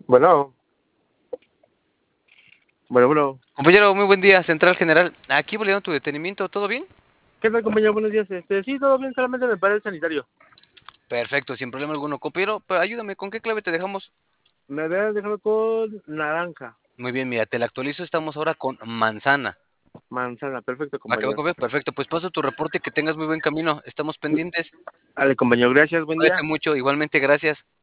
Bueno, bueno. Compañero, muy buen día, Central General. Aquí validando tu detenimiento, ¿todo bien? ¿Qué tal, compañero? Buenos días. Sí, todo bien, solamente me paré el sanitario. Perfecto, sin problema alguno. Compañero, pero ayúdame, ¿con qué clave te dejamos? Me había dejado con naranja, Muy bien, mira, te la actualizo, estamos ahora con manzana. manzana. Perfecto, ¿Va que va, compañero. compañero? Perfecto, pues paso tu reporte, que tengas muy buen camino. Estamos pendientes. Dale, compañero, gracias, buen Cuídate día. mucho, igualmente, gracias.